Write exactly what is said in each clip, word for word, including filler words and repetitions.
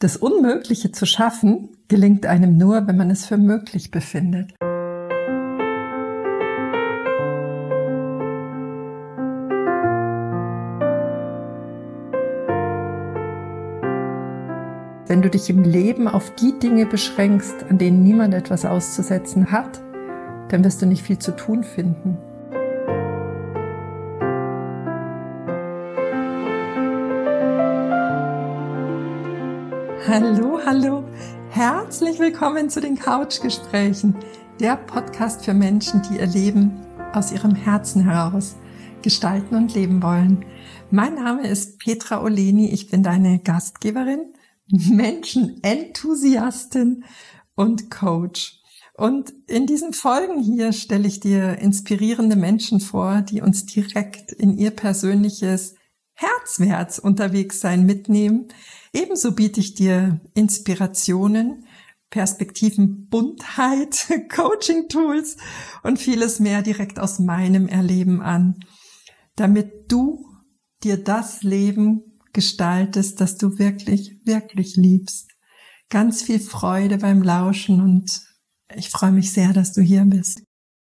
Das Unmögliche zu schaffen, gelingt einem nur, wenn man es für möglich befindet. Wenn du dich im Leben auf die Dinge beschränkst, an denen niemand etwas auszusetzen hat, dann wirst du nicht viel zu tun finden. Hallo, hallo, herzlich willkommen zu den Couchgesprächen, der Podcast für Menschen, die ihr Leben aus ihrem Herzen heraus gestalten und leben wollen. Mein Name ist Petra Oleni, ich bin deine Gastgeberin, Menschenenthusiastin und Coach. Und in diesen Folgen hier stelle ich dir inspirierende Menschen vor, die uns direkt in ihr persönliches Herzwärts unterwegs sein mitnehmen. Ebenso biete ich dir Inspirationen, Perspektiven, Buntheit, Coaching-Tools und vieles mehr direkt aus meinem Erleben an, damit du dir das Leben gestaltest, das du wirklich, wirklich liebst. Ganz viel Freude beim Lauschen und ich freue mich sehr, dass du hier bist.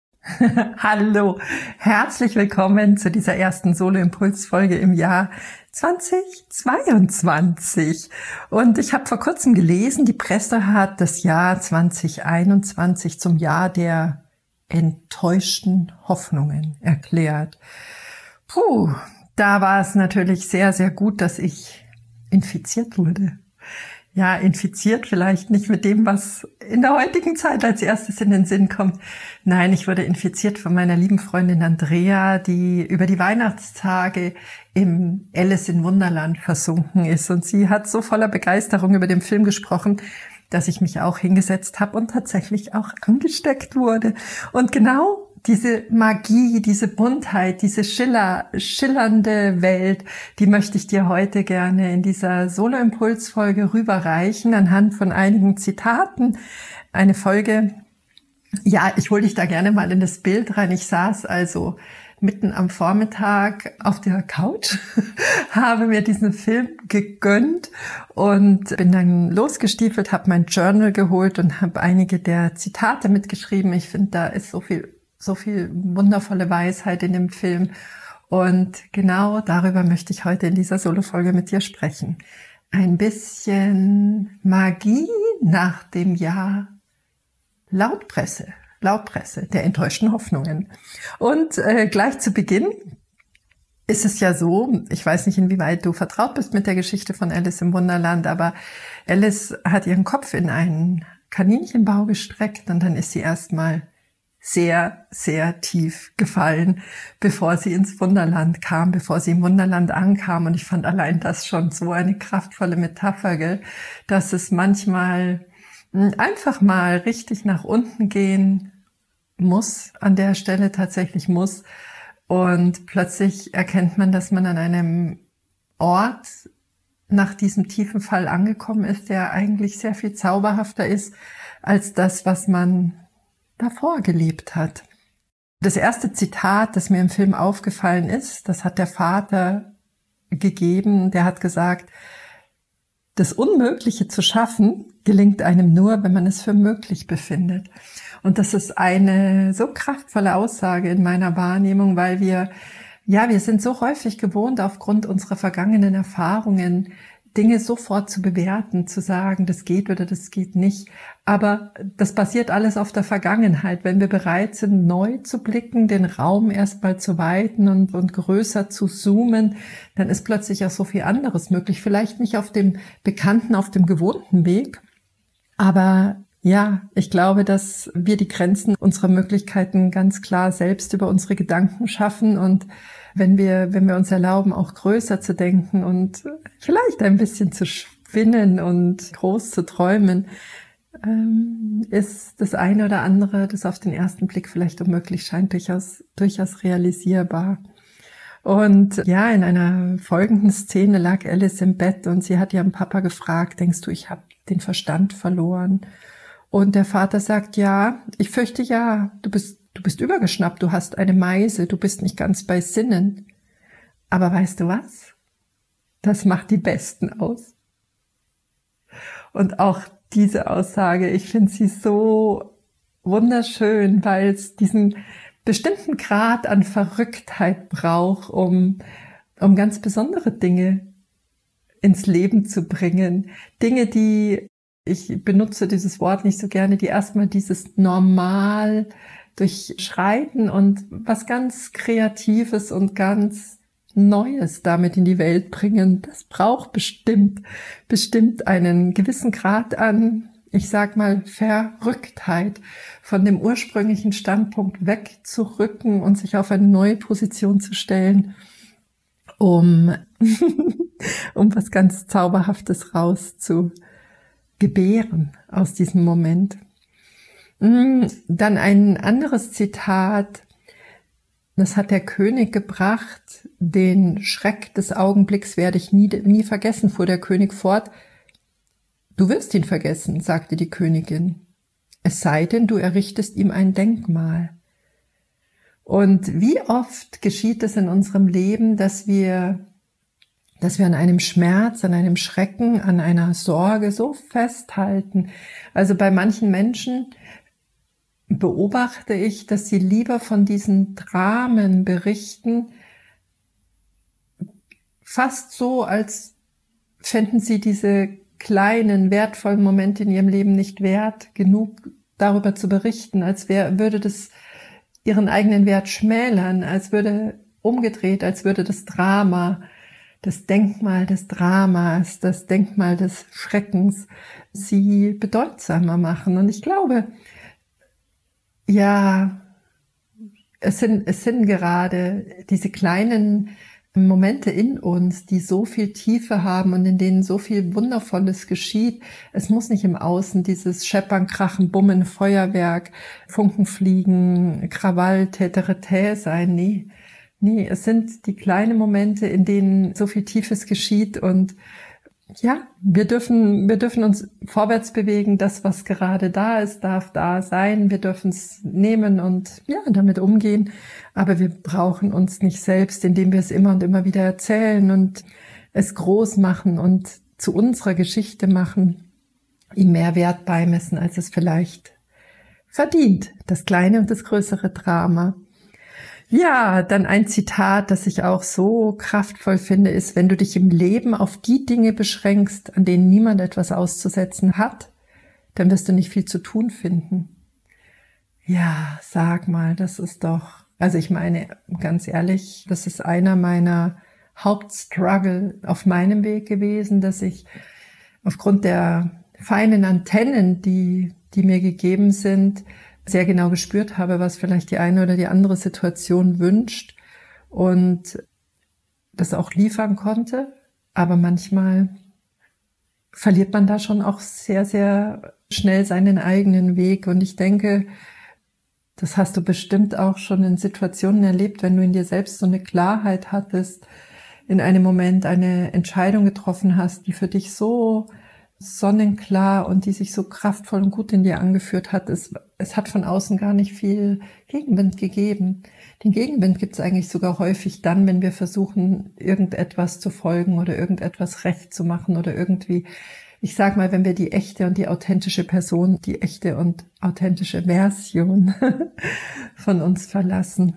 Hallo, herzlich willkommen zu dieser ersten Solo-Impuls-Folge im Jahr zweitausendzweiundzwanzig. Und ich habe vor kurzem gelesen, die Presse hat das Jahr zweitausendeinundzwanzig zum Jahr der enttäuschten Hoffnungen erklärt. Puh, da war es natürlich sehr, sehr gut, dass ich infiziert wurde. Ja, infiziert vielleicht nicht mit dem, was in der heutigen Zeit als erstes in den Sinn kommt. Nein, ich wurde infiziert von meiner lieben Freundin Andrea, die über die Weihnachtstage im Alice in Wunderland versunken ist. Und sie hat so voller Begeisterung über den Film gesprochen, dass ich mich auch hingesetzt habe und tatsächlich auch angesteckt wurde. Und genau diese Magie, diese Buntheit, diese Schiller, schillernde Welt, die möchte ich dir heute gerne in dieser Solo-Impuls-Folge rüberreichen, anhand von einigen Zitaten. Eine Folge, ja, ich hole dich da gerne mal in das Bild rein. Ich saß also mitten am Vormittag auf der Couch, habe mir diesen Film gegönnt und bin dann losgestiefelt, habe mein Journal geholt und habe einige der Zitate mitgeschrieben. Ich finde, da ist so viel So viel wundervolle Weisheit in dem Film. Und genau darüber möchte ich heute in dieser Solo-Folge mit dir sprechen. Ein bisschen Magie nach dem Jahr Lautpresse, Lautpresse der enttäuschten Hoffnungen. Und äh, gleich zu Beginn ist es ja so, ich weiß nicht, inwieweit du vertraut bist mit der Geschichte von Alice im Wunderland, aber Alice hat ihren Kopf in einen Kaninchenbau gestreckt und dann ist sie erstmal sehr, sehr tief gefallen, bevor sie ins Wunderland kam, bevor sie im Wunderland ankam. Und ich fand allein das schon so eine kraftvolle Metapher, gell? Dass es manchmal einfach mal richtig nach unten gehen muss, an der Stelle tatsächlich muss. Und plötzlich erkennt man, dass man an einem Ort nach diesem tiefen Fall angekommen ist, der eigentlich sehr viel zauberhafter ist als das, was man davor gelebt hat. Das erste Zitat, das mir im Film aufgefallen ist, das hat der Vater gegeben, der hat gesagt, das Unmögliche zu schaffen, gelingt einem nur, wenn man es für möglich befindet. Und das ist eine so kraftvolle Aussage in meiner Wahrnehmung, weil wir, ja, wir sind so häufig gewohnt, aufgrund unserer vergangenen Erfahrungen Dinge sofort zu bewerten, zu sagen, das geht oder das geht nicht. Aber das basiert alles auf der Vergangenheit. Wenn wir bereit sind, neu zu blicken, den Raum erstmal zu weiten und, und größer zu zoomen, dann ist plötzlich auch so viel anderes möglich. Vielleicht nicht auf dem bekannten, auf dem gewohnten Weg. Aber ja, ich glaube, dass wir die Grenzen unserer Möglichkeiten ganz klar selbst über unsere Gedanken schaffen und wenn wir, wenn wir uns erlauben, auch größer zu denken und vielleicht ein bisschen zu spinnen und groß zu träumen, ähm, ist das eine oder andere, das auf den ersten Blick vielleicht unmöglich scheint, durchaus, durchaus realisierbar. Und ja, in einer folgenden Szene lag Alice im Bett und sie hat ihren Papa gefragt, denkst du, ich habe den Verstand verloren? Und der Vater sagt, ja, ich fürchte ja, du bist Du bist übergeschnappt, du hast eine Meise, du bist nicht ganz bei Sinnen. Aber weißt du was? Das macht die Besten aus. Und auch diese Aussage, ich finde sie so wunderschön, weil es diesen bestimmten Grad an Verrücktheit braucht, um, um ganz besondere Dinge ins Leben zu bringen. Dinge, die, ich benutze dieses Wort nicht so gerne, die erstmal dieses Normal durchschreiten und was ganz Kreatives und ganz Neues damit in die Welt bringen. Das braucht bestimmt, bestimmt einen gewissen Grad an, ich sag mal, Verrücktheit, von dem ursprünglichen Standpunkt wegzurücken und sich auf eine neue Position zu stellen, um, um was ganz Zauberhaftes rauszu gebären aus diesem Moment. Dann ein anderes Zitat, das hat der König gebracht: Den Schreck des Augenblicks werde ich nie, nie vergessen, fuhr der König fort. Du wirst ihn vergessen, sagte die Königin, es sei denn, du errichtest ihm ein Denkmal. Und wie oft geschieht es in unserem Leben, dass wir, dass wir an einem Schmerz, an einem Schrecken, an einer Sorge so festhalten. Also bei manchen Menschen beobachte ich, dass sie lieber von diesen Dramen berichten, fast so, als fänden sie diese kleinen, wertvollen Momente in ihrem Leben nicht wert, genug darüber zu berichten, als wär, würde das ihren eigenen Wert schmälern, als würde umgedreht, als würde das Drama, das Denkmal des Dramas, das Denkmal des Schreckens sie bedeutsamer machen. Und ich glaube, ja, es sind, es sind gerade diese kleinen Momente in uns, die so viel Tiefe haben und in denen so viel Wundervolles geschieht. Es muss nicht im Außen dieses Scheppern, Krachen, Bummen, Feuerwerk, Funken fliegen, Krawall, Täterete sein. Nee, nee, es sind die kleinen Momente, in denen so viel Tiefes geschieht. Und ja, wir dürfen, wir dürfen uns vorwärts bewegen. Das, was gerade da ist, darf da sein. Wir dürfen es nehmen und ja, damit umgehen. Aber wir brauchen uns nicht selbst, indem wir es immer und immer wieder erzählen und es groß machen und zu unserer Geschichte machen, ihm mehr Wert beimessen, als es vielleicht verdient. Das kleine und das größere Drama. Ja, dann ein Zitat, das ich auch so kraftvoll finde, ist: Wenn du dich im Leben auf die Dinge beschränkst, an denen niemand etwas auszusetzen hat, dann wirst du nicht viel zu tun finden. Ja, sag mal, das ist doch, also ich meine, ganz ehrlich, das ist einer meiner Hauptstruggle auf meinem Weg gewesen, dass ich aufgrund der feinen Antennen, die, die mir gegeben sind, sehr genau gespürt habe, was vielleicht die eine oder die andere Situation wünscht und das auch liefern konnte. Aber manchmal verliert man da schon auch sehr, sehr schnell seinen eigenen Weg. Und ich denke, das hast du bestimmt auch schon in Situationen erlebt, wenn du in dir selbst so eine Klarheit hattest, in einem Moment eine Entscheidung getroffen hast, die für dich so sonnenklar und die sich so kraftvoll und gut in dir angeführt hat. Es, es hat von außen gar nicht viel Gegenwind gegeben. Den Gegenwind gibt es eigentlich sogar häufig dann, wenn wir versuchen, irgendetwas zu folgen oder irgendetwas recht zu machen oder irgendwie, ich sag mal, wenn wir die echte und die authentische Person, die echte und authentische Version von uns verlassen.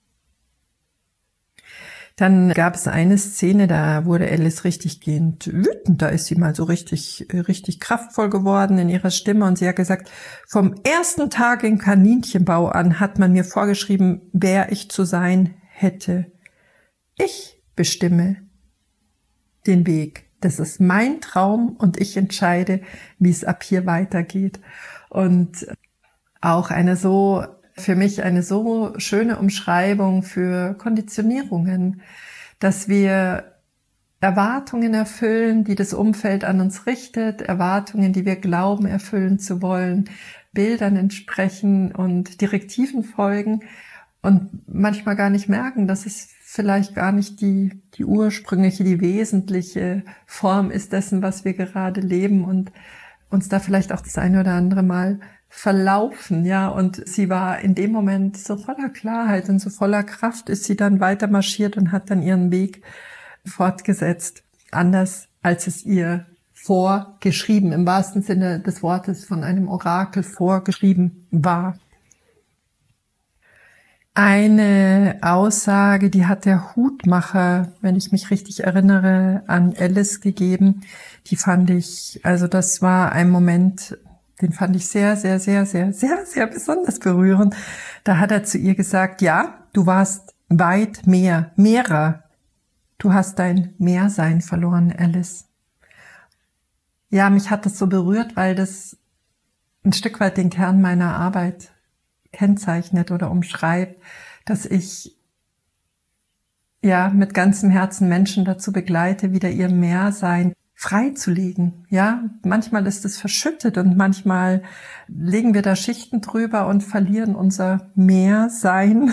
Dann gab es eine Szene, da wurde Alice richtig gehend wütend. Da ist sie mal so richtig, richtig kraftvoll geworden in ihrer Stimme. Und sie hat gesagt, vom ersten Tag im Kaninchenbau an hat man mir vorgeschrieben, wer ich zu sein hätte. Ich bestimme den Weg. Das ist mein Traum und ich entscheide, wie es ab hier weitergeht. Und auch eine so Für mich eine so schöne Umschreibung für Konditionierungen, dass wir Erwartungen erfüllen, die das Umfeld an uns richtet, Erwartungen, die wir glauben erfüllen zu wollen, Bildern entsprechen und Direktiven folgen und manchmal gar nicht merken, dass es vielleicht gar nicht die, die ursprüngliche, die wesentliche Form ist dessen, was wir gerade leben und uns da vielleicht auch das eine oder andere Mal verlaufen, ja, und sie war in dem Moment so voller Klarheit und so voller Kraft, ist sie dann weiter marschiert und hat dann ihren Weg fortgesetzt, anders als es ihr vorgeschrieben, im wahrsten Sinne des Wortes von einem Orakel vorgeschrieben war. Eine Aussage, die hat der Hutmacher, wenn ich mich richtig erinnere, an Alice gegeben. Die fand ich, also das war ein Moment, den fand ich sehr, sehr, sehr, sehr, sehr, sehr besonders berührend. Da hat er zu ihr gesagt, ja, du warst weit mehr, mehrer. Du hast dein Mehrsein verloren, Alice. Ja, mich hat das so berührt, weil das ein Stück weit den Kern meiner Arbeit kennzeichnet oder umschreibt, dass ich ja mit ganzem Herzen Menschen dazu begleite, wieder ihr Mehrsein freizulegen. Ja, manchmal ist es verschüttet und manchmal legen wir da Schichten drüber und verlieren unser Mehrsein.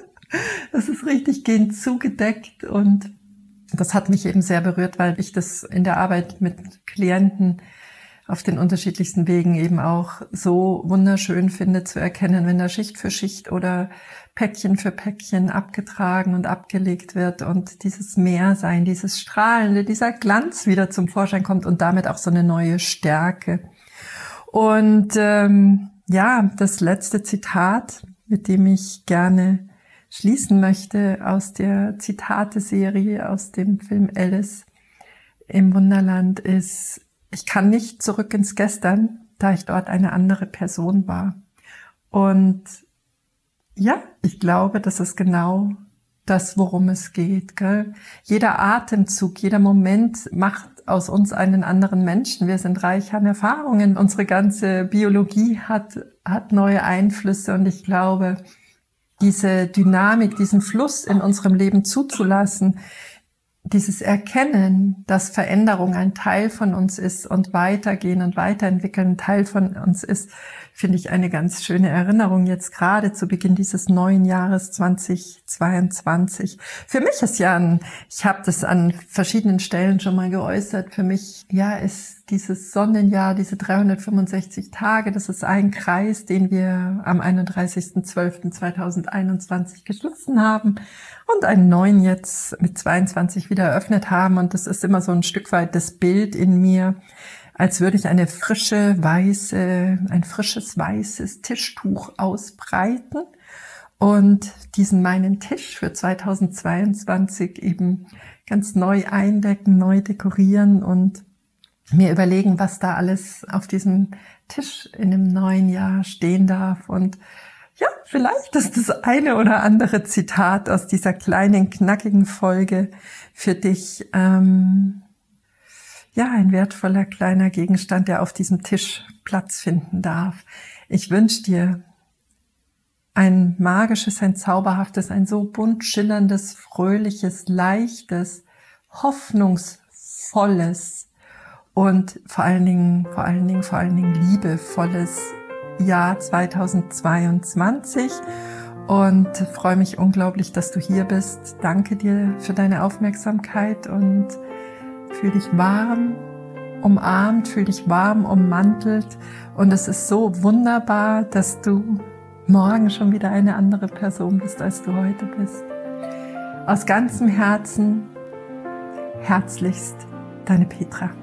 Das ist richtig gehend zugedeckt und das hat mich eben sehr berührt, weil ich das in der Arbeit mit Klienten auf den unterschiedlichsten Wegen eben auch so wunderschön finde zu erkennen, wenn da Schicht für Schicht oder Päckchen für Päckchen abgetragen und abgelegt wird und dieses Mehrsein, dieses Strahlende, dieser Glanz wieder zum Vorschein kommt und damit auch so eine neue Stärke. Und ähm, ja, das letzte Zitat, mit dem ich gerne schließen möchte aus der Zitate-Serie aus dem Film Alice im Wunderland ist: Ich kann nicht zurück ins Gestern, da ich dort eine andere Person war. Und ja, ich glaube, das ist genau das, worum es geht, gell? Jeder Atemzug, jeder Moment macht aus uns einen anderen Menschen. Wir sind reich an Erfahrungen. Unsere ganze Biologie hat, hat neue Einflüsse. Und ich glaube, diese Dynamik, diesen Fluss in unserem Leben zuzulassen, dieses Erkennen, dass Veränderung ein Teil von uns ist und Weitergehen und Weiterentwickeln ein Teil von uns ist, finde ich eine ganz schöne Erinnerung jetzt gerade zu Beginn dieses neuen Jahres zweitausendzweiundzwanzig. Für mich ist ja ein, ich habe das an verschiedenen Stellen schon mal geäußert, für mich ja ist dieses Sonnenjahr, diese dreihundertfünfundsechzig Tage, das ist ein Kreis, den wir am einunddreißigsten zwölften zweitausendeinundzwanzig geschlossen haben und einen neuen jetzt mit zweiundzwanzig wieder eröffnet haben. Und das ist immer so ein Stück weit das Bild in mir, als würde ich eine frische, weiße, ein frisches, weißes Tischtuch ausbreiten und diesen meinen Tisch für zweitausendzweiundzwanzig eben ganz neu eindecken, neu dekorieren und mir überlegen, was da alles auf diesem Tisch in dem neuen Jahr stehen darf. Und ja, vielleicht ist das eine oder andere Zitat aus dieser kleinen, knackigen Folge für dich ähm, ja ein wertvoller kleiner Gegenstand, der auf diesem Tisch Platz finden darf. Ich wünsche dir ein magisches, ein zauberhaftes, ein so bunt schillerndes, fröhliches, leichtes, hoffnungsvolles und vor allen Dingen, vor allen Dingen, vor allen Dingen liebevolles Jahr zweitausendzweiundzwanzig und freue mich unglaublich, dass du hier bist. Danke dir für deine Aufmerksamkeit und fühl dich warm umarmt, fühl dich warm ummantelt und es ist so wunderbar, dass du morgen schon wieder eine andere Person bist, als du heute bist. Aus ganzem Herzen, herzlichst, deine Petra.